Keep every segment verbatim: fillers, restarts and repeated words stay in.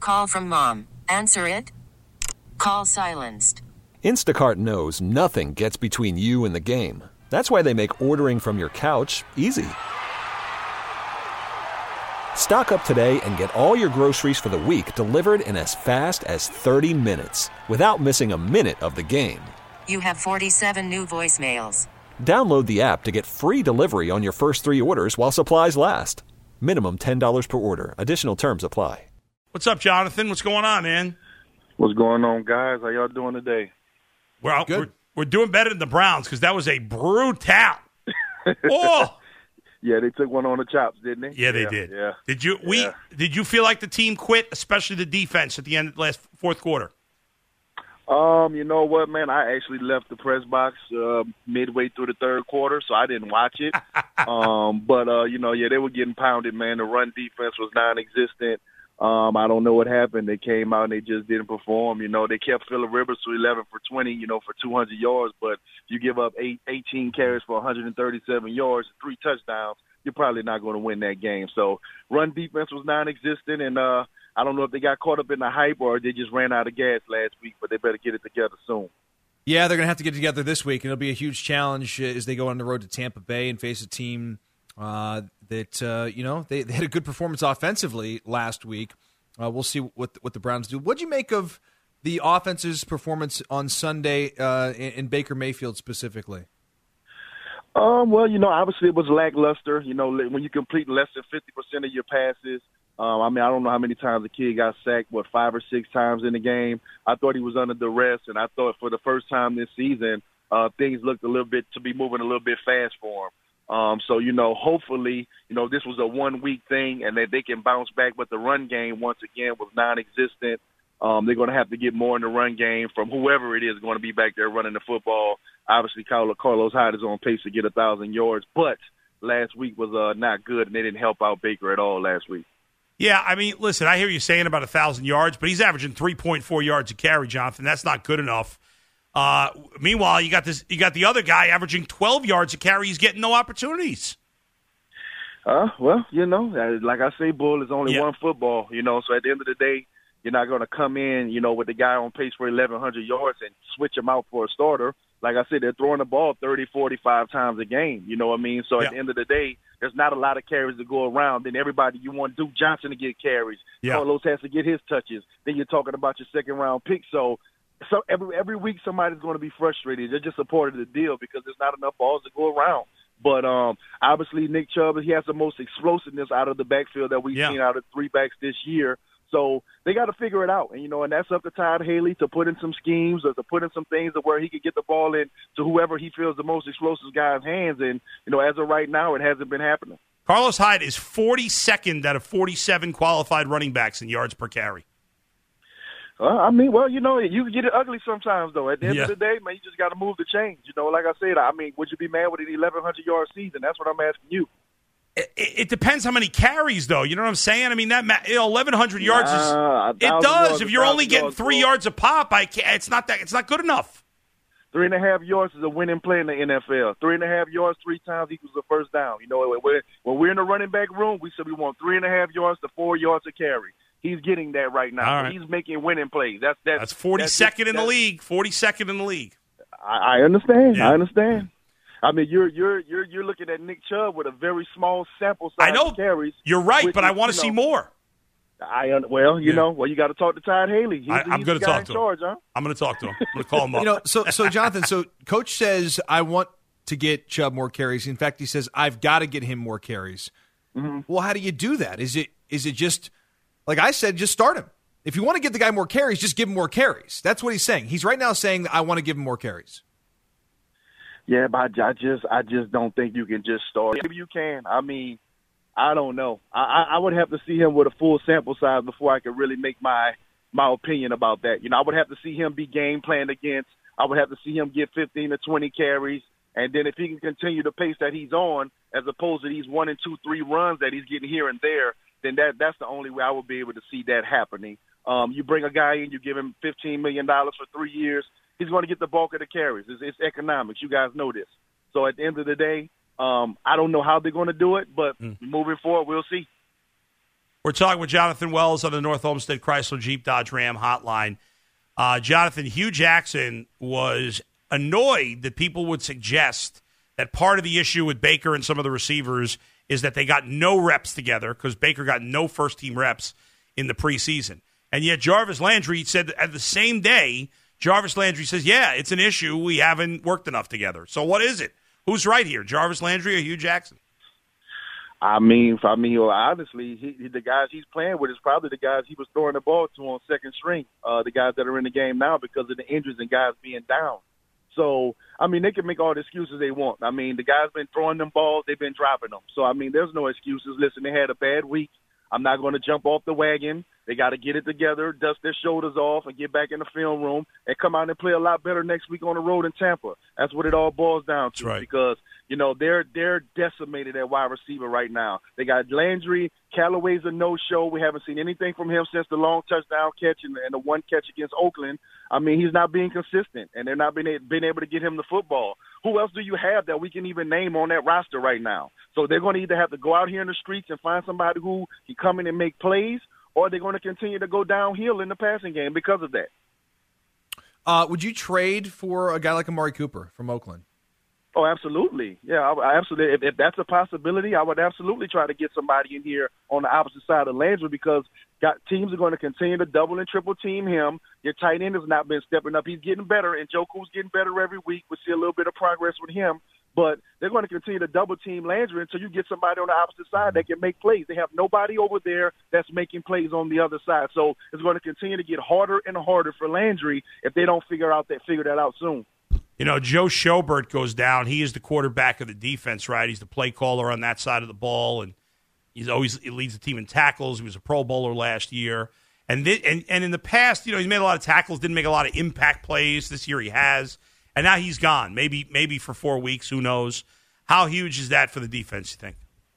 Call from mom. Answer it. Call silenced. Instacart knows nothing gets between you and the game. That's why they make ordering from your couch easy. Stock up today and get all your groceries for the week delivered in as fast as thirty minutes without missing a minute of the game. You have forty-seven new voicemails. Download the app to get free delivery on your first three orders while supplies last. Minimum ten dollars per order. Additional terms apply. What's up, Jonathan? What's going on, man? What's going on, guys? How y'all doing today? Well, we're, we're doing better than the Browns because that was a brutal. Oh, yeah, they took one on the chops, didn't they? Yeah, they yeah, did. Yeah. Did you we yeah. did you feel like the team quit, especially the defense at the end of the last fourth quarter? Um, you know what, man? I actually left the press box uh, midway through the third quarter, so I didn't watch it. um, but uh, you know, yeah, they were getting pounded, man. The run defense was non-existent. Um, I don't know what happened. They came out and they just didn't perform. You know, they kept Phillip Rivers to eleven for twenty, you know, for two hundred yards. But if you give up eight, eighteen carries for one hundred thirty-seven yards, three touchdowns, you're probably not going to win that game. So run defense was non-existent, and uh, I don't know if they got caught up in the hype or they just ran out of gas last week, but they better get it together soon. Yeah, they're going to have to get it together this week, and it'll be a huge challenge as they go on the road to Tampa Bay and face a team uh, that, uh, you know, they, they had a good performance offensively last week. Uh, we'll see what what the Browns do. What'd you make of the offense's performance on Sunday uh, in, in Baker Mayfield specifically? Um, well, you know, obviously it was lackluster. You know, when you complete less than fifty percent of your passes, um, I mean, I don't know how many times the kid got sacked, what, five or six times in the game. I thought he was under duress, and I thought for the first time this season, uh, things looked a little bit to be moving a little bit fast for him. Um, so, you know, hopefully, you know, this was a one-week thing and that they can bounce back. But the run game, once again, was non-existent. Um, they're going to have to get more in the run game from whoever it is going to be back there running the football. Obviously, Carlos Hyde is on pace to get one thousand yards. But last week was uh, not good, and they didn't help out Baker at all last week. Yeah, I mean, listen, I hear you saying about one thousand yards, but he's averaging three point four yards a carry, Jonathan. That's not good enough. Uh, meanwhile, you got this. You got the other guy averaging twelve yards a carry. He's getting no opportunities. Uh, well, you know, like I say, Bull, is only yeah. one football. You know, so at the end of the day, you're not going to come in, you know, with the guy on pace for eleven hundred yards and switch him out for a starter. Like I said, they're throwing the ball thirty, forty-five times a game. You know what I mean? So yeah. at the end of the day, there's not a lot of carries to go around. Then everybody, you want Duke Johnson to get carries. Yeah. Carlos has to get his touches. Then you're talking about your second round pick. So. So every every week somebody's going to be frustrated. They're just a part of the deal because there's not enough balls to go around. But um, obviously Nick Chubb, he has the most explosiveness out of the backfield that we've yeah. seen out of three backs this year. So they got to figure it out. And, you know, and that's up to Todd Haley to put in some schemes or to put in some things to where he could get the ball in to whoever he feels the most explosive guy's hands. And, you know, as of right now, it hasn't been happening. Carlos Hyde is forty-second out of forty-seven qualified running backs in yards per carry. Uh, I mean, well, you know, you can get it ugly sometimes, though. At the end yeah. of the day, man, you just got to move the chains. You know, like I said, I mean, would you be mad with an eleven hundred yard season? That's what I'm asking you. It, it depends how many carries, though. You know what I'm saying? I mean, that you know, eleven hundred yards nah, is it does. Yards, if you're only getting yards, three bro. yards a pop, I can't, it's not that. It's not good enough. Three and a half yards is a winning play in the N F L. Three and a half yards three times equals a first down. You know, when we're, when we're in the running back room, we said we want three and a half yards to four yards a carry. He's getting that right now. Right. He's making winning plays. That's that's, that's forty-second that's, in the that's, league. forty-second in the league. I, I understand. Yeah. I understand. I mean, you're you're you're you're looking at Nick Chubb with a very small sample size I know. of carries. You're right, which but is, I want to you see know, more. I well, you Yeah. know, well, you got to talk to Todd Haley. He's, I, I'm he's going the to guy talk in to charge, him. huh? I'm going to talk to him. I'm going to call him up. You know, so so Jonathan, so Coach says I want to get Chubb more carries. In fact, he says I've got to get him more carries. Mm-hmm. Well, how do you do that? Is it is it just like I said, just start him? If you want to give the guy more carries, just give him more carries. That's what he's saying. He's right now saying that I want to give him more carries. Yeah, but I just I just don't think you can just start. Maybe you can. I mean, I don't know. I, I would have to see him with a full sample size before I could really make my my opinion about that. You know, I would have to see him be game planned against. I would have to see him get fifteen to twenty carries. And then if he can continue the pace that he's on, as opposed to these one and two, three runs that he's getting here and there, then that that's the only way I would be able to see that happening. Um, you bring a guy in, you give him fifteen million dollars for three years, he's going to get the bulk of the carries. It's, it's economics. You guys know this. So at the end of the day, um, I don't know how they're going to do it, but mm. moving forward, we'll see. We're talking with Jonathan Wells on the North Olmsted Chrysler Jeep Dodge Ram hotline. Uh, Jonathan, Hugh Jackson was annoyed that people would suggest that part of the issue with Baker and some of the receivers is that they got no reps together because Baker got no first-team reps in the preseason. And yet Jarvis Landry said at the same day, Jarvis Landry says, yeah, it's an issue. We haven't worked enough together. So what is it? Who's right here, Jarvis Landry or Hugh Jackson? I mean, I mean, well, honestly, he, the guys he's playing with is probably the guys he was throwing the ball to on second string, uh, the guys that are in the game now because of the injuries and guys being down. So, I mean, they can make all the excuses they want. I mean, the guys been throwing them balls, they've been dropping them. So, I mean, there's no excuses. Listen, they had a bad week. I'm not going to jump off the wagon. They got to get it together, dust their shoulders off, and get back in the film room and come out and play a lot better next week on the road in Tampa. That's what it all boils down to. Right. Because, you know, they're they're decimated at wide receiver right now. They got Landry. Callaway's a no-show. We haven't seen anything from him since the long touchdown catch and, and the one catch against Oakland. I mean, he's not being consistent, and they're not being, being able to get him the football. Who else do you have that we can even name on that roster right now? So they're going to either have to go out here in the streets and find somebody who can come in and make plays, or they're going to continue to go downhill in the passing game because of that. Uh, would you trade for a guy like Amari Cooper from Oakland? Oh, absolutely. Yeah, I, I absolutely. If, if that's a possibility, I would absolutely try to get somebody in here on the opposite side of Landry because got, teams are going to continue to double and triple team him. Your tight end has not been stepping up. He's getting better, and Njoku's getting better every week. We see a little bit of progress with him. But they're going to continue to double-team Landry until you get somebody on the opposite side that can make plays. They have nobody over there that's making plays on the other side. So it's going to continue to get harder and harder for Landry if they don't figure out that figure that out soon. You know, Joe Schobert goes down. He is the quarterback of the defense, right? He's the play caller on that side of the ball, and he's always he leads the team in tackles. He was a Pro Bowler last year. And, th- and and in the past, you know, he's made a lot of tackles, didn't make a lot of impact plays. This year he has. And now he's gone, maybe maybe for four weeks, who knows. How huge is that for the defense, you think?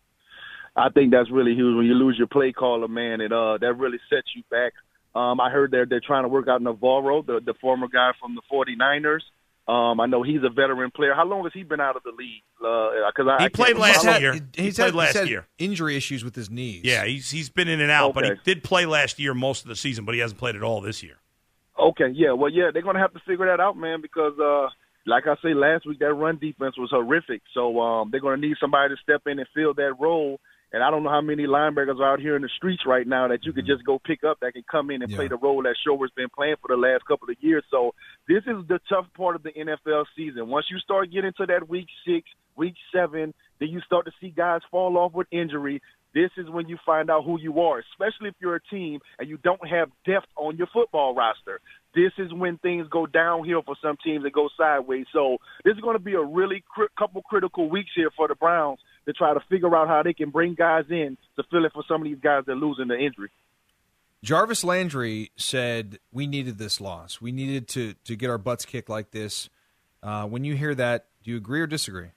I think that's really huge. When you lose your play caller, man, it uh that really sets you back. Um, I heard they're, they're trying to work out Navarro, the, the former guy from the 49ers. Um, I know he's a veteran player. How long has he been out of the league? Uh, cause I, he I played last had, year. He's he played had, last he's had year. Injury issues with his knees. Yeah, he's he's been in and out, okay. but he did play last year most of the season, but he hasn't played at all this year. Okay, yeah. Well, yeah, they're going to have to figure that out, man, because uh, like I say, last week that run defense was horrific. So um, they're going to need somebody to step in and fill that role. And I don't know how many linebackers are out here in the streets right now that you could just go pick up that can come in and Yeah. play the role that Schobert's been playing for the last couple of years. So this is the tough part of the N F L season. Once you start getting to that week six, week seven, then you start to see guys fall off with injury. This is when you find out who you are, especially if you're a team and you don't have depth on your football roster. This is when things go downhill for some teams and go sideways. So this is going to be a really cri- couple critical weeks here for the Browns to try to figure out how they can bring guys in to fill in for some of these guys that are losing the injury. Jarvis Landry said we needed this loss. We needed to, to get our butts kicked like this. Uh, when you hear that, do you agree or disagree?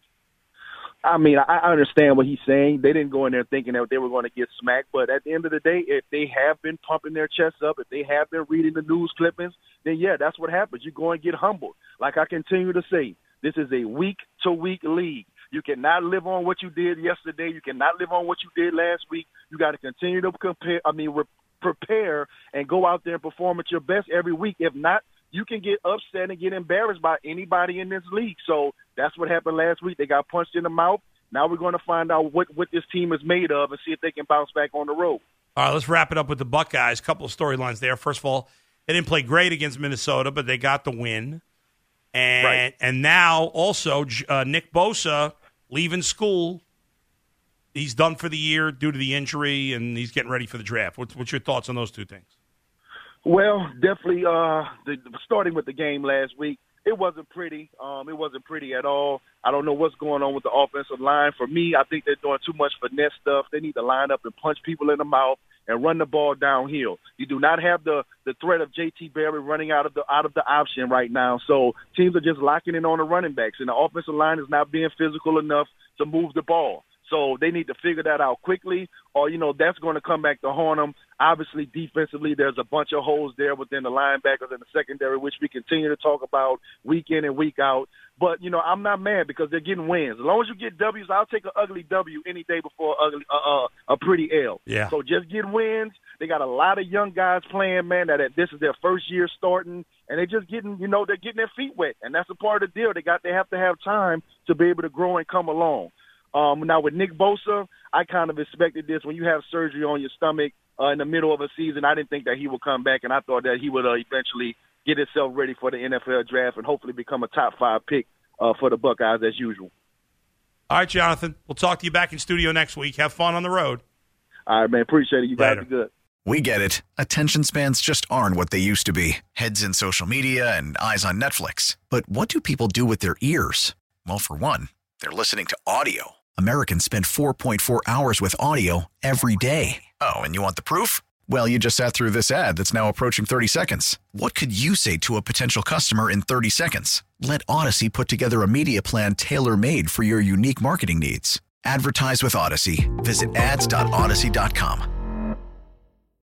I mean, I I understand what he's saying. They didn't go in there thinking that they were going to get smacked. But at the end of the day, if they have been pumping their chests up, if they have been reading the news clippings, then, yeah, that's what happens. You go and get humbled. Like I continue to say, this is a week-to-week league. You cannot live on what you did yesterday. You cannot live on what you did last week. You got to continue to compare. I mean, re- prepare and go out there and perform at your best every week. If not, you can get upset and get embarrassed by anybody in this league. So that's what happened last week. They got punched in the mouth. Now we're going to find out what, what this team is made of and see if they can bounce back on the road. All right, let's wrap it up with the Buckeyes. A couple of storylines there. First of all, they didn't play great against Minnesota, but they got the win. And Right. and now also uh, Nick Bosa leaving school. He's done for the year due to the injury, and he's getting ready for the draft. What's, what's your thoughts on those two things? Well, definitely uh, the, starting with the game last week, it wasn't pretty. Um, it wasn't pretty at all. I don't know what's going on with the offensive line. For me, I think they're doing too much finesse stuff. They need to line up and punch people in the mouth and run the ball downhill. You do not have the, the threat of J T Barry running out of the out of the option right now. So teams are just locking in on the running backs, and the offensive line is not being physical enough to move the ball. So they need to figure that out quickly, or, you know, that's going to come back to haunt them. Obviously, defensively, there's a bunch of holes there within the linebackers and the secondary, which we continue to talk about week in and week out. But, you know, I'm not mad because they're getting wins. As long as you get W's, I'll take an ugly W any day before ugly, uh, uh, a pretty L. Yeah. So just get wins. They got a lot of young guys playing, man, that this is their first year starting, and they're just getting, you know, they're getting their feet wet. And that's a part of the deal. They got, they have to have time to be able to grow and come along. Um, now, with Nick Bosa, I kind of expected this. When you have surgery on your stomach uh, in the middle of a season, I didn't think that he would come back, and I thought that he would uh, eventually get himself ready for the N F L draft and hopefully become a top five pick uh, for the Buckeyes as usual. All right, Jonathan. We'll talk to you back in studio next week. Have fun on the road. All right, man. Appreciate it. You Later. guys are good. We get it. Attention spans just aren't what they used to be. Heads in social media and eyes on Netflix. But what do people do with their ears? Well, for one, they're listening to audio. Americans spend four point four hours with audio every day. Oh, and you want the proof? Well, you just sat through this ad that's now approaching thirty seconds. What could you say to a potential customer in thirty seconds? Let Odyssey put together a media plan tailor-made for your unique marketing needs. Advertise with Odyssey. Visit ads dot odyssey dot com.